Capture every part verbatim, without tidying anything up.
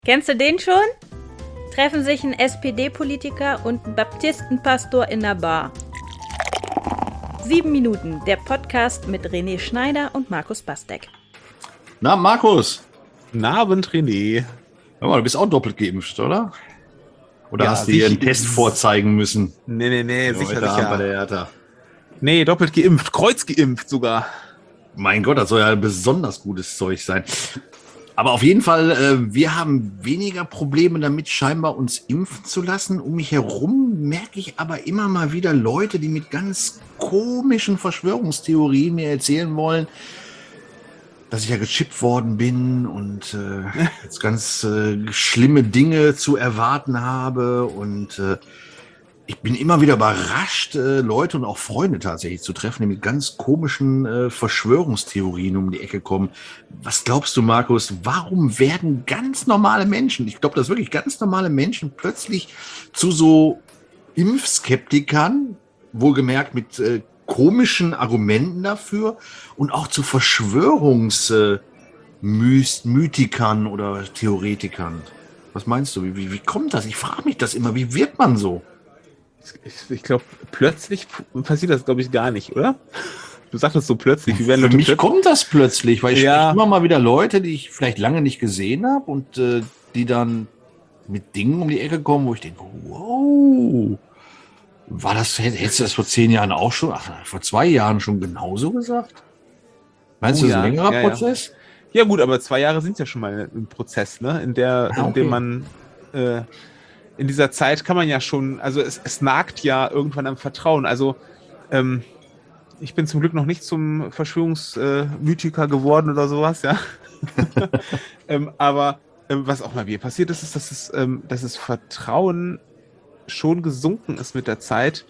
Kennst du den schon? Treffen sich ein S P D-Politiker und ein Baptistenpastor in der Bar. Sieben Minuten, der Podcast mit René Schneider und Markus Bastek. Na, Markus. Guten Abend, René. Hör mal, du bist auch doppelt geimpft, oder? Oder Ja, hast du dir einen sicher- Test vorzeigen müssen? Nee, nee, nee, sicher, Heute Abend bei sicher. der Hertha. Nee, doppelt geimpft, kreuzgeimpft sogar. Mein Gott, das soll ja besonders gutes Zeug sein. Aber auf jeden Fall, äh, wir haben weniger Probleme damit, scheinbar uns impfen zu lassen. Um mich herum merke ich aber immer mal wieder Leute, die mit ganz komischen Verschwörungstheorien mir erzählen wollen, dass ich ja gechippt worden bin und äh, jetzt ganz äh, schlimme Dinge zu erwarten habe. Und äh, ich bin immer wieder überrascht, äh, Leute und auch Freunde tatsächlich zu treffen, die mit ganz komischen äh, Verschwörungstheorien um die Ecke kommen. Was glaubst du, Markus, warum werden ganz normale Menschen, ich glaube, dass wirklich ganz normale Menschen plötzlich zu so Impfskeptikern, wohlgemerkt mit äh, komischen Argumenten dafür und auch zu Verschwörungsmythikern oder Theoretikern? Was meinst du? Wie, wie, wie kommt das? Ich frage mich das immer. Wie wird man so? Ich, ich glaube, plötzlich passiert das, glaube ich, gar nicht, oder? Du sagtest so plötzlich. Wie werden Für Leute mich plötzlich- kommt das plötzlich, weil ich Ja. spreche immer mal wieder Leute, die ich vielleicht lange nicht gesehen habe und äh, die dann mit Dingen um die Ecke kommen, wo ich denke, wow, war das, hätt- hättest du das vor zehn Jahren auch schon, ach, vor zwei Jahren schon genauso gesagt? Meinst Oh du, das ist ja, ein längerer ja, ja. Prozess? Ja gut, aber zwei Jahre sind ja schon mal ein Prozess, ne? In der, Ah, in dem okay. man äh, in dieser Zeit kann man ja schon, also es, es nagt ja irgendwann am Vertrauen. Also ähm, ich bin zum Glück noch nicht zum Verschwörungsmythiker geworden oder sowas, ja. ähm, aber ähm, was auch mal mir passiert ist, ist, dass es, ähm, dass das Vertrauen schon gesunken ist mit der Zeit.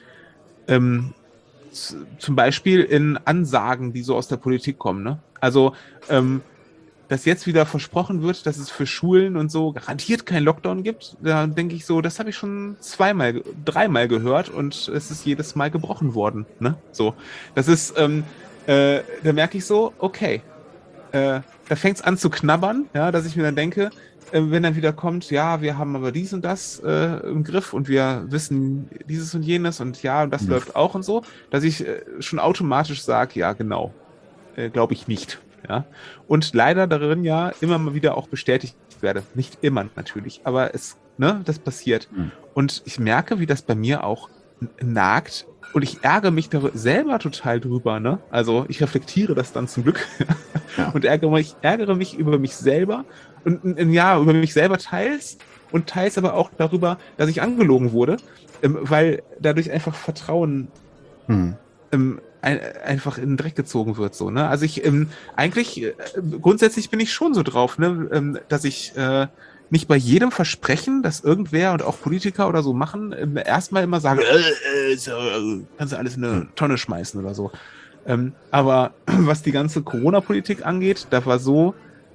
Ähm, z- zum Beispiel in Ansagen, die so aus der Politik kommen, ne? Also ähm, dass jetzt wieder versprochen wird, dass es für Schulen und so garantiert keinen Lockdown gibt, da denke ich so, das habe ich schon zweimal, dreimal gehört und es ist jedes Mal gebrochen worden. Ne? So, das ist, ähm, äh, da merke ich so, okay, äh, da fängt es an zu knabbern, ja, dass ich mir dann denke, äh, wenn dann wieder kommt, ja, wir haben aber dies und das äh, im Griff und wir wissen dieses und jenes und ja, und das Mhm. läuft auch und so, dass ich äh, schon automatisch sage, ja, genau, äh, glaube ich nicht. Ja? Und leider darin ja immer mal wieder auch bestätigt werde. Nicht immer natürlich, aber es, ne, das passiert. Mhm. Und ich merke, wie das bei mir auch n- nagt. Und ich ärgere mich darüber, selber total drüber. Ne? Also ich reflektiere das dann zum Glück Ja. und ärgere mich, ärgere mich über mich selber. Und n- n- ja, über mich selber teils und teils aber auch darüber, dass ich angelogen wurde, ähm, weil dadurch einfach Vertrauen Hm. ähm, ein, einfach in den Dreck gezogen wird, so, ne? Also ich, ähm, eigentlich, äh, grundsätzlich bin ich schon so drauf, ne, ähm, dass ich äh, nicht bei jedem Versprechen, das irgendwer und auch Politiker oder so machen, ähm, erstmal immer sage, äh, äh, so, äh, kannst du alles in eine Tonne schmeißen oder so. Ähm, aber was die ganze Corona-Politik angeht, da war so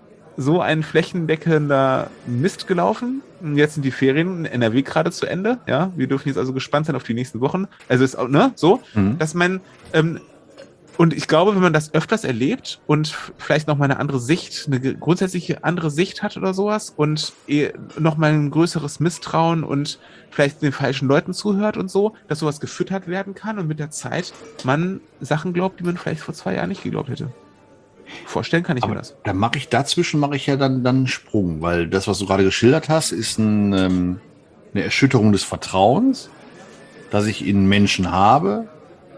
so ein flächendeckender Mist gelaufen. Und jetzt sind die Ferien in N R W gerade zu Ende. Ja, wir dürfen jetzt also gespannt sein auf die nächsten Wochen. Also ist auch, ne, so, Mhm. dass man, ähm, und ich glaube, wenn man das öfters erlebt und f- vielleicht noch mal eine andere Sicht, eine ge- grundsätzliche andere Sicht hat oder sowas und eh noch mal ein größeres Misstrauen und vielleicht den falschen Leuten zuhört und so, dass sowas gefüttert werden kann und mit der Zeit man Sachen glaubt, die man vielleicht vor zwei Jahren nicht geglaubt hätte. Vorstellen kann ich Aber mir das. da mache ich dazwischen mache ich ja dann, dann einen Sprung, weil das, was du gerade geschildert hast, ist ein, ähm, eine Erschütterung des Vertrauens, das ich in Menschen habe,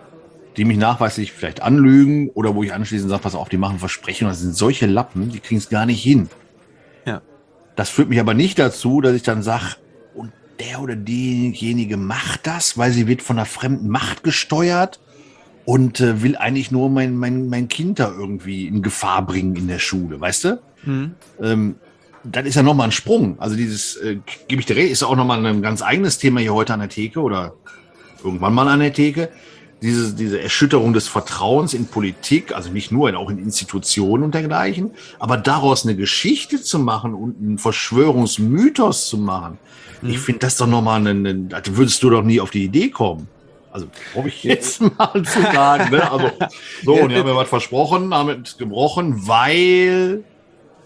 die mich nachweislich vielleicht anlügen oder wo ich anschließend sage, pass auf, die machen Versprechungen, das sind solche Lappen, die kriegen es gar nicht hin. Ja. Das führt mich aber nicht dazu, dass ich dann sage, und der oder diejenige macht das, weil sie wird von einer fremden Macht gesteuert und äh, will eigentlich nur mein, mein, mein Kind da irgendwie in Gefahr bringen in der Schule, weißt du? Mhm. Ähm, das ist ja nochmal ein Sprung. Also dieses, äh, gebe ich dir recht, ist auch nochmal ein ganz eigenes Thema hier heute an der Theke oder irgendwann mal an der Theke. Diese, diese Erschütterung des Vertrauens in Politik, also nicht nur, auch in Institutionen und dergleichen, aber daraus eine Geschichte zu machen und einen Verschwörungsmythos zu machen, Mhm. ich finde das doch nochmal, eine, eine, da würdest du doch nie auf die Idee kommen. Also, brauche ich jetzt mal zu sagen, ne? Also, so, und die haben mir was versprochen, haben es gebrochen, weil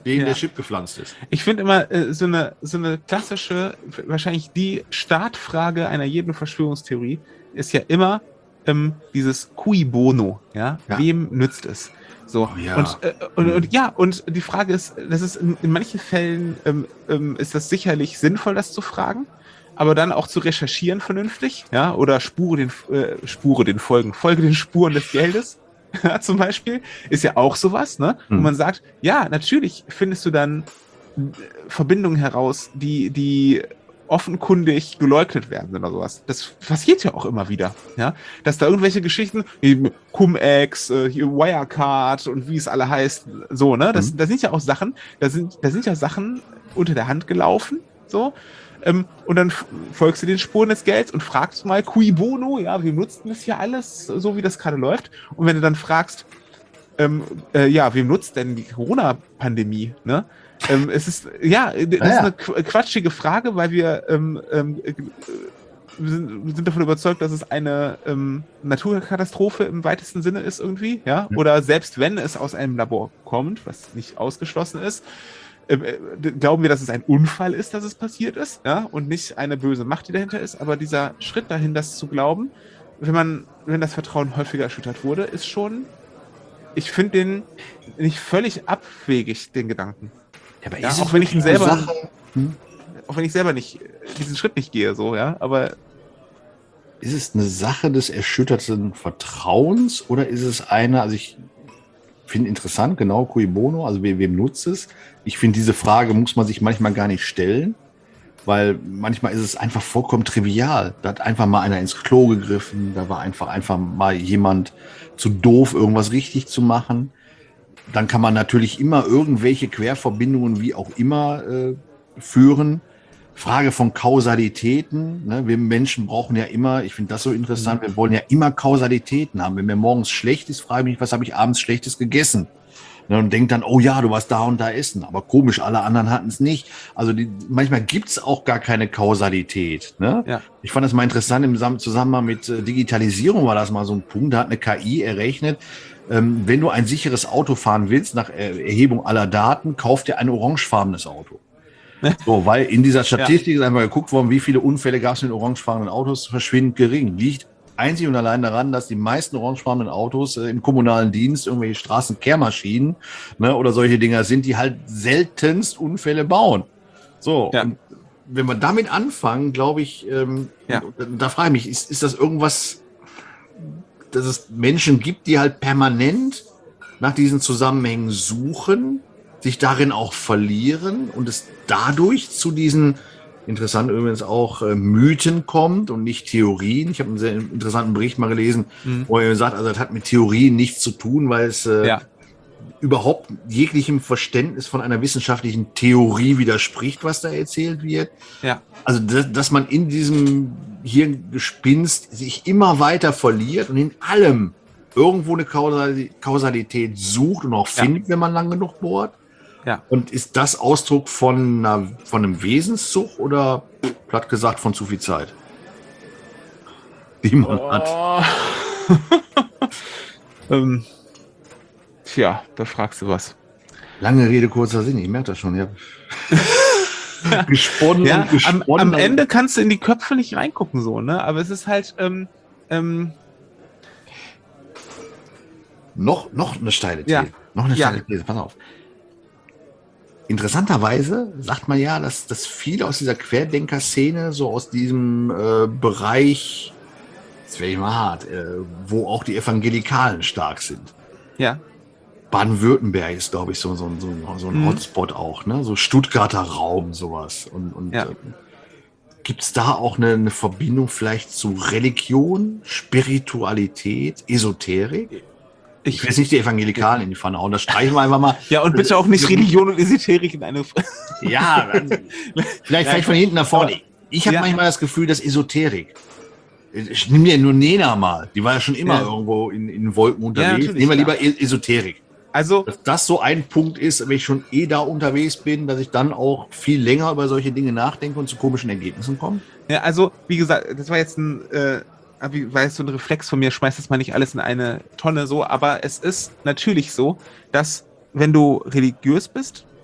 dem Ja. der Chip gepflanzt ist. Ich finde immer äh, so, eine, so eine klassische, wahrscheinlich die Startfrage einer jeden Verschwörungstheorie ist ja immer ähm, dieses Cui bono, ja? Ja. Wem nützt es? So. Oh ja. Und, äh, und, und ja, und die Frage ist, das ist in, in manchen Fällen ähm, ähm, ist das sicherlich sinnvoll, das zu fragen, aber dann auch zu recherchieren vernünftig, ja, oder Spure den äh, Spure den Folgen, Folge den Spuren des Geldes. Ja, zum Beispiel, ist ja auch sowas, ne? Wo Hm. man sagt, ja, natürlich findest du dann Verbindungen heraus, die, die offenkundig geleugnet werden oder sowas. Das passiert ja auch immer wieder, ja? Dass da irgendwelche Geschichten, wie Cum-Ex, äh, hier Wirecard und wie es alle heißt, so, ne? Das, Mhm. das sind ja auch Sachen, da sind, da sind ja Sachen unter der Hand gelaufen, so. Ähm, und dann f- folgst du den Spuren des Gelds und fragst mal, cui bono, ja, wir nutzen das hier alles, so wie das gerade läuft. Und wenn du dann fragst, ähm, äh, ja, wem nutzt denn die Corona-Pandemie, ne? Ähm, es ist, ja, das Ja, ist ja. eine qu- quatschige Frage, weil wir, ähm, ähm, äh, wir, sind, wir sind davon überzeugt, dass es eine ähm, Naturkatastrophe im weitesten Sinne ist irgendwie, ja? Ja. Oder selbst wenn es aus einem Labor kommt, was nicht ausgeschlossen ist, ähm, äh, glauben wir, dass es ein Unfall ist, dass es passiert ist, ja, und nicht eine böse Macht, die dahinter ist. Aber dieser Schritt dahin, das zu glauben, wenn man, wenn das Vertrauen häufiger erschüttert wurde, ist schon, ich finde den nicht völlig abwegig, den Gedanken. Ja, aber Ja, ist auch es wenn ich ihn wirklich eine selber- Sache, hm? Auch wenn ich selber nicht diesen Schritt nicht gehe, so, ja, aber Ist es eine Sache des erschütterten Vertrauens oder ist es eine, also ich finde interessant, genau, cui bono, also wem, wem nutzt es? Ich finde, diese Frage muss man sich manchmal gar nicht stellen, weil manchmal ist es einfach vollkommen trivial. Da hat einfach mal einer ins Klo gegriffen, da war einfach, einfach mal jemand zu doof, irgendwas richtig zu machen. Dann kann man natürlich immer irgendwelche Querverbindungen, wie auch immer, äh, führen. Frage von Kausalitäten. Ne? Wir Menschen brauchen ja immer, ich finde das so interessant, wir wollen ja immer Kausalitäten haben. Wenn mir morgens schlecht ist, frage ich mich, was habe ich abends Schlechtes gegessen? Ne? Und denke dann, oh ja, du warst da und da essen. Aber komisch, alle anderen hatten es nicht. Also die, manchmal gibt es auch gar keine Kausalität. Ne? Ja. Ich fand das mal interessant im Sam- Zusammenhang mit äh, Digitalisierung war das mal so ein Punkt. Da hat eine K I errechnet, ähm, wenn du ein sicheres Auto fahren willst, nach äh, Erhebung aller Daten, kauf dir ein orangefarbenes Auto. So, weil in dieser Statistik ist einfach geguckt worden, wie viele Unfälle gab es mit orangefarbenen Autos, verschwindend gering. Liegt einzig und allein daran, dass die meisten orangefarbenen Autos äh, im kommunalen Dienst irgendwelche Straßenkehrmaschinen, ne, oder solche Dinger sind, die halt seltenst Unfälle bauen. So, Ja. und wenn wir damit anfangen, glaube ich, ähm, Ja. da, da frage ich mich, ist, ist das irgendwas, dass es Menschen gibt, die halt permanent nach diesen Zusammenhängen suchen, sich darin auch verlieren und es dadurch zu diesen, interessant übrigens auch, äh, Mythen kommt und nicht Theorien. Ich habe einen sehr interessanten Bericht mal gelesen, Mhm. wo er sagt, also das hat mit Theorien nichts zu tun, weil es äh, ja, überhaupt jeglichem Verständnis von einer wissenschaftlichen Theorie widerspricht, was da erzählt wird. ja, Also, dass, dass man in diesem Hirngespinst sich immer weiter verliert und in allem irgendwo eine Kausali- Kausalität sucht und auch Ja. findet, wenn man lang genug bohrt. ja. Und ist das Ausdruck von, einer, von einem Wesenszug oder, platt gesagt, von zu viel Zeit, die man hat? Oh. ähm, tja, da fragst du was. Lange Rede, kurzer Sinn, ich merke das schon. Ich hab gesponnen Ja, und gesponnen. am, am Ende kannst du in die Köpfe nicht reingucken, so, ne? Aber es ist halt, ähm, ähm, Noch, noch eine steile These. Ja. Noch eine Ja. steile These, pass auf. Interessanterweise sagt man ja, dass, dass viele aus dieser Querdenker-Szene, so aus diesem äh, Bereich, jetzt werde ich mal hart, äh, wo auch die Evangelikalen stark sind. ja, Baden-Württemberg ist, glaube ich, so, so, so, so ein Mhm. Hotspot auch, ne? So Stuttgarter Raum, sowas. Und, und Ja. äh, gibt es da auch eine, eine Verbindung vielleicht zu Religion, Spiritualität, Esoterik? Ich will jetzt nicht die Evangelikalen in die Pfanne hauen, das streichen wir einfach mal. ja, und bitte auch nicht Religion und Esoterik in eine. Ja, also, vielleicht, vielleicht von hinten nach vorne. Ich habe Ja. manchmal das Gefühl, dass Esoterik. Ich nehme dir nur Nena mal. Die war ja schon immer Ja. irgendwo in, in Wolken unterwegs. natürlich, Nehmen wir klar. lieber E- Esoterik. Also, Dass das so ein Punkt ist, wenn ich schon eh da unterwegs bin, dass ich dann auch viel länger über solche Dinge nachdenke und zu komischen Ergebnissen komme. ja, also, wie gesagt, das war jetzt ein, äh, wie, war jetzt so ein Reflex von mir, schmeiß das mal nicht alles in eine Tonne so, aber es ist natürlich so, dass wenn du religiös bist,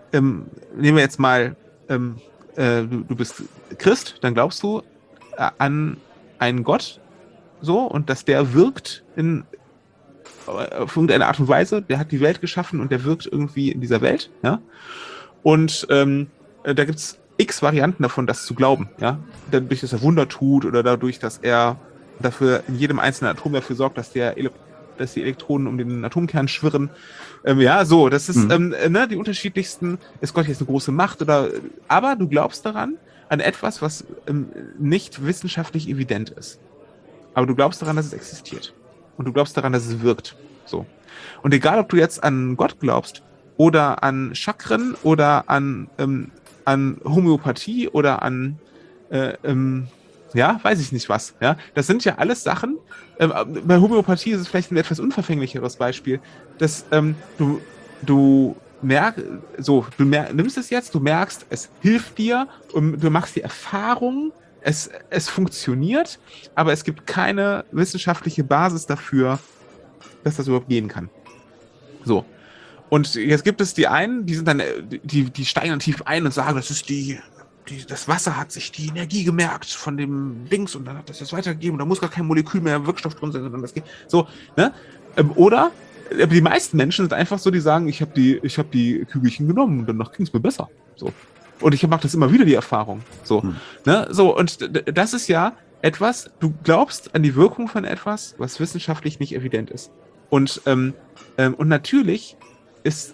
ähm, nehmen wir jetzt mal, ähm, äh, du, du bist Christ, dann glaubst du äh, an einen Gott, so, und dass der wirkt in auf irgendeine Art und Weise, der hat die Welt geschaffen und der wirkt irgendwie in dieser Welt, ja. Und ähm, da gibt es x Varianten davon, das zu glauben, ja. Dadurch, dass er Wunder tut oder dadurch, dass er dafür in jedem einzelnen Atom dafür sorgt, dass der Ele- dass die Elektronen um den Atomkern schwirren. Ähm, ja, so, das ist mhm. ähm, ne, die unterschiedlichsten, ist Gott jetzt eine große Macht oder, aber du glaubst daran, an etwas, was ähm, nicht wissenschaftlich evident ist. Aber du glaubst daran, dass es existiert. Und du glaubst daran, dass es wirkt. So. Und egal, ob du jetzt an Gott glaubst oder an Chakren oder an, ähm, an Homöopathie oder an, äh, ähm, ja, weiß ich nicht was. Ja, das sind ja alles Sachen. Ähm, bei Homöopathie ist es vielleicht ein etwas unverfänglicheres Beispiel, dass ähm, du, du merkst, so, du mer- nimmst es jetzt, du merkst, es hilft dir und du machst die Erfahrung, Es, es funktioniert, aber es gibt keine wissenschaftliche Basis dafür, dass das überhaupt gehen kann. So. Und jetzt gibt es die einen, die sind dann, die, die steigen dann tief ein und sagen, das ist die, die, das Wasser hat sich die Energie gemerkt von dem Dings und dann hat das das weitergegeben und da muss gar kein Molekül mehr Wirkstoff drin sein, sondern das geht. So, ne? Oder die meisten Menschen sind einfach so, die sagen, ich habe die, ich habe die Kügelchen genommen und danach ging es mir besser. So. Und ich mache das immer wieder, die Erfahrung. So, hm. ne? So, und d- das ist ja etwas, du glaubst an die Wirkung von etwas, was wissenschaftlich nicht evident ist. Und, ähm, ähm, und natürlich ist,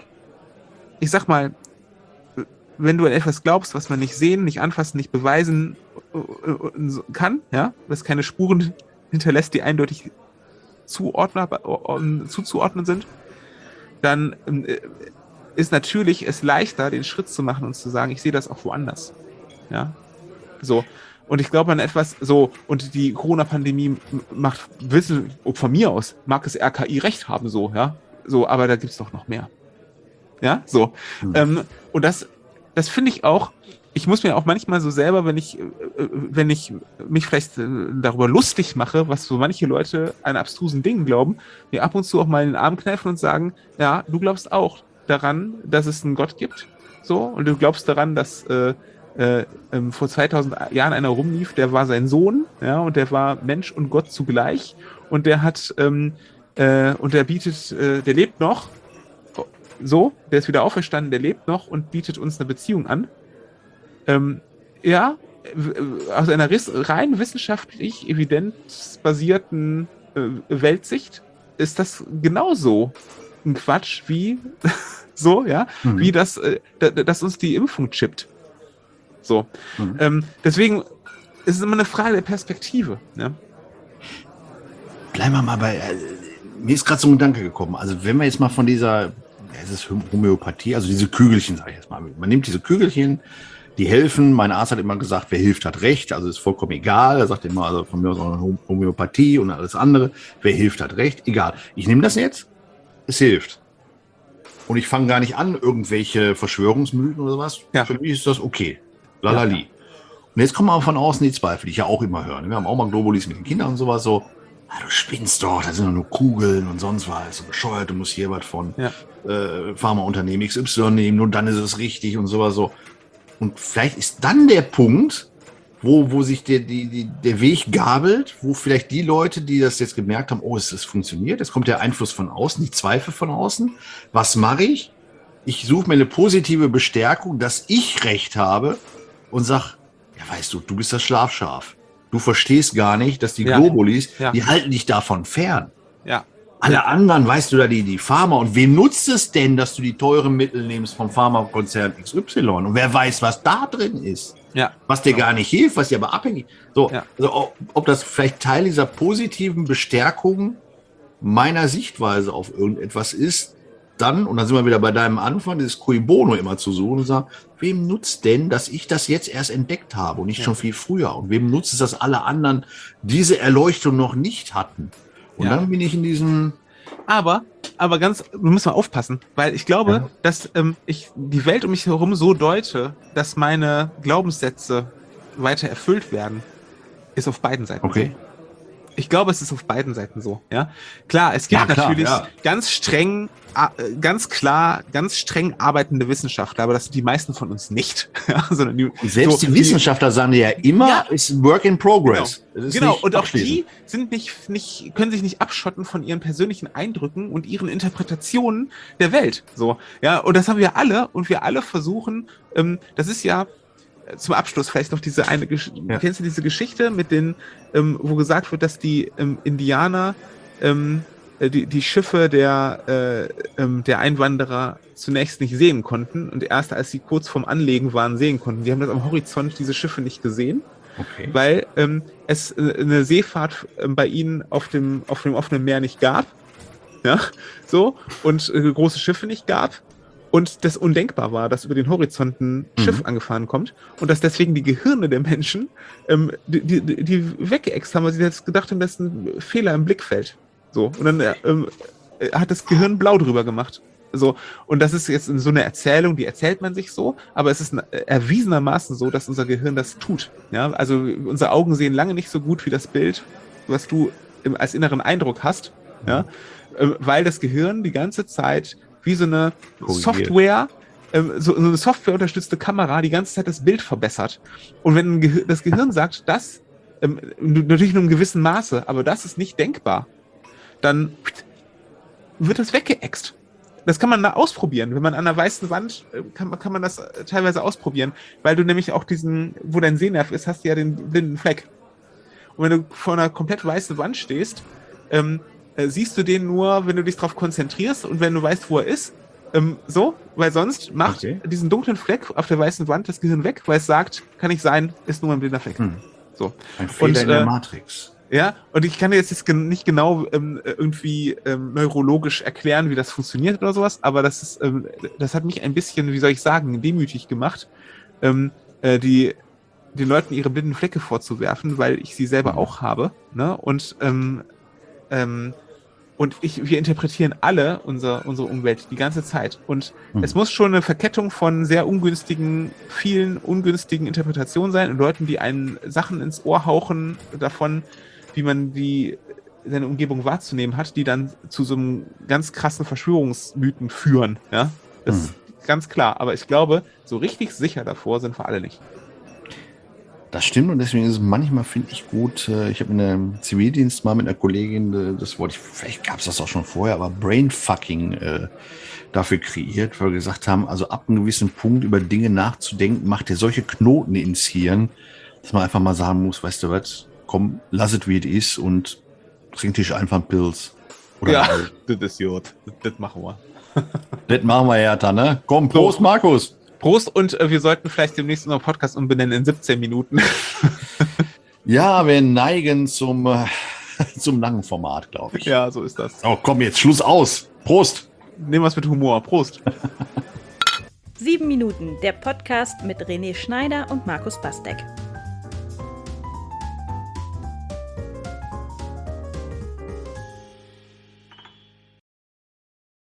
ich sag mal, wenn du an etwas glaubst, was man nicht sehen, nicht anfassen, nicht beweisen äh, kann, ja, was keine Spuren hinterlässt, die eindeutig zuordnbar, äh, zuzuordnen sind, dann äh, ist natürlich es leichter, den Schritt zu machen und zu sagen, ich sehe das auch woanders. Ja, so. Und ich glaube an etwas, so, und die Corona-Pandemie macht, wissen, von mir aus, mag es R K I recht haben, so, ja, so, aber da gibt's doch noch mehr. Ja, so. Mhm. Ähm, und das, das finde ich auch, ich muss mir auch manchmal so selber, wenn ich, wenn ich mich vielleicht darüber lustig mache, was so manche Leute an abstrusen Dingen glauben, mir ab und zu auch mal in den Arm kneifen und sagen, ja, du glaubst auch daran, dass es einen Gott gibt, so, und du glaubst daran, dass äh, äh, ähm, vor zweitausend Jahren einer rumlief, der war sein Sohn, ja, und der war Mensch und Gott zugleich, und der hat, ähm, äh, und der bietet, äh, der lebt noch, so, der ist wieder auferstanden, der lebt noch und bietet uns eine Beziehung an. Ähm, ja, aus einer rein wissenschaftlich evidenzbasierten äh, Weltsicht ist das genauso ein Quatsch wie so, ja, mhm. wie das, äh, dass uns die Impfung chippt. So. Mhm. Ähm, deswegen ist es immer eine Frage der Perspektive. Ja? Bleiben wir mal bei, äh, mir ist gerade so ein Gedanke gekommen, also wenn wir jetzt mal von dieser, es ist Homöopathie, also diese Kügelchen, sage ich jetzt mal, man nimmt diese Kügelchen, die helfen, mein Arzt hat immer gesagt, wer hilft, hat recht, also ist vollkommen egal, er sagt immer, also von mir aus auch eine Homöopathie und alles andere, wer hilft, hat recht, egal. Ich nehme das jetzt, es hilft. Und ich fange gar nicht an, irgendwelche Verschwörungsmythen oder sowas. Ja. Für mich ist das okay. Lalali. Ja, ja. Und jetzt kommen aber von außen die Zweifel, die ich ja auch immer höre. Wir haben auch mal Globulis mit den Kindern und sowas so. Ah, du spinnst doch, das sind doch nur Kugeln und sonst was. So bescheuert, du musst hier was von ja. äh, Pharmaunternehmen X Y nehmen und dann ist es richtig und sowas so. Und vielleicht ist dann der Punkt, wo, wo sich der, die, die, der Weg gabelt, wo vielleicht die Leute, die das jetzt gemerkt haben, oh, es, es funktioniert, es kommt der Einfluss von außen, die Zweifel von außen. Was mache ich? Ich suche mir eine positive Bestärkung, dass ich recht habe und sage, ja, weißt du, du bist das Schlafschaf. Du verstehst gar nicht, dass die ja. Globulis, ja. die halten dich davon fern. Ja. Alle anderen, weißt du da, die, die Pharma. Und wem nutzt es denn, dass du die teuren Mittel nimmst vom Pharmakonzern X Y? Und wer weiß, was da drin ist? Ja. Was dir gar nicht hilft, was dir aber abhängig. So, ja. also ob, ob das vielleicht Teil dieser positiven Bestärkung meiner Sichtweise auf irgendetwas ist, dann, und dann sind wir wieder bei deinem Anfang, dieses Cui Bono immer zu suchen und sagen, wem nutzt denn, dass ich das jetzt erst entdeckt habe und nicht ja. schon viel früher? Und wem nutzt es, dass alle anderen diese Erleuchtung noch nicht hatten? Und ja. dann bin ich in diesem... Aber, aber ganz, du musst mal aufpassen, weil ich glaube, ja. dass ähm, ich die Welt um mich herum so deute, dass meine Glaubenssätze weiter erfüllt werden, ist auf beiden Seiten. Okay. Ich glaube, es ist auf beiden Seiten so, ja. Klar, es gibt Ja, klar, natürlich ja. ganz streng, äh, ganz klar, ganz streng arbeitende Wissenschaftler, aber das sind die meisten von uns nicht. Ja, sondern die, Und selbst so, die Wissenschaftler sagen ja immer, Ja. ist ein Work in Progress. Genau, Es ist genau. nicht Und auch abschließend. die sind nicht, nicht, können sich nicht abschotten von ihren persönlichen Eindrücken und ihren Interpretationen der Welt. So, ja, und das haben wir alle und wir alle versuchen, ähm, das ist ja äh, zum Abschluss vielleicht noch diese eine Gesch Ja. Kennst du diese Geschichte mit den, ähm, wo gesagt wird, dass die ähm, Indianer ähm, äh, die, die Schiffe der, äh, ähm, der Einwanderer zunächst nicht sehen konnten und erst als sie kurz vorm Anlegen waren, sehen konnten. Die haben das am Horizont, diese Schiffe nicht gesehen. Okay. Weil ähm, es äh, eine Seefahrt äh, bei ihnen auf dem, auf dem offenen Meer nicht gab. Ja, so. Und äh, große Schiffe nicht gab. Und das undenkbar war, dass über den Horizont ein Mhm. Schiff angefahren kommt. Und dass deswegen die Gehirne der Menschen ähm, die, die, die weggeext haben, weil sie jetzt gedacht haben, das ist ein Fehler im Blickfeld. So. Und dann äh, ähm, äh, hat das Gehirn blau drüber gemacht. So, und das ist jetzt so eine Erzählung, die erzählt man sich so, aber es ist erwiesenermaßen so, dass unser Gehirn das tut. Ja, also unsere Augen sehen lange nicht so gut wie das Bild, was du im, als inneren Eindruck hast, ja, äh, weil das Gehirn die ganze Zeit wie so eine Korrigiert. Software, ähm, so, so eine softwareunterstützte Kamera die ganze Zeit das Bild verbessert. Und wenn ein Gehir- das Gehirn sagt, das, ähm, natürlich nur im gewissen Maße, aber das ist nicht denkbar, dann wird das weggeext. Das kann man da ausprobieren. Wenn man an einer weißen Wand, äh, kann, man- kann man das äh, teilweise ausprobieren, weil du nämlich auch diesen, wo dein Sehnerv ist, hast du ja den blinden Fleck. Und wenn du vor einer komplett weißen Wand stehst, ähm, äh, siehst du den nur, wenn du dich darauf konzentrierst und wenn du weißt, wo er ist. Ähm, so, weil sonst macht Okay. diesen dunklen Fleck auf der weißen Wand das Gehirn weg, weil es sagt, kann nicht sein, ist nur ein blinder Fleck. Hm. So. Ein Fehler Und, in der äh, Matrix. Ja, und ich kann dir jetzt, jetzt gen- nicht genau ähm, irgendwie ähm, neurologisch erklären, wie das funktioniert oder sowas, aber das ist, ähm, das hat mich ein bisschen, wie soll ich sagen, demütig gemacht, ähm, äh, die den Leuten ihre blinden Flecke vorzuwerfen, weil ich sie selber Mhm. auch habe, ne? Und ähm, ähm, und ich, wir interpretieren alle unser, unsere Umwelt die ganze Zeit. Und Mhm. es muss schon eine Verkettung von sehr ungünstigen, vielen ungünstigen Interpretationen sein und Leuten, die einen Sachen ins Ohr hauchen davon, wie man die seine Umgebung wahrzunehmen hat, die dann zu so einem ganz krassen Verschwörungsmythen führen. Ja, das Mhm. ist ganz klar. Aber ich glaube, so richtig sicher davor sind wir alle nicht. Das stimmt und deswegen ist es manchmal, finde ich, gut. äh, Ich habe in einem Zivildienst mal mit einer Kollegin, äh, das wollte ich, vielleicht gab es das auch schon vorher, aber Brainfucking äh, dafür kreiert, weil wir gesagt haben, also ab einem gewissen Punkt über Dinge nachzudenken, macht dir solche Knoten ins Hirn, dass man einfach mal sagen muss, weißt du was, komm, lass es wie es ist und trink dich einfach einen Pilz. Oder halt. das ist gut. Das machen wir. Das machen wir, Hertha, ne? Komm, Prost, So. Markus. Prost und äh, wir sollten vielleicht demnächst unseren Podcast umbenennen in siebzehn Minuten. Ja, wir neigen zum, äh, zum langen Format, glaube ich. Ja, so ist das. Oh, komm, jetzt Schluss aus. Prost. Nehmen wir es mit Humor. Prost. Sieben Minuten, der Podcast mit René Schneider und Markus Bastek.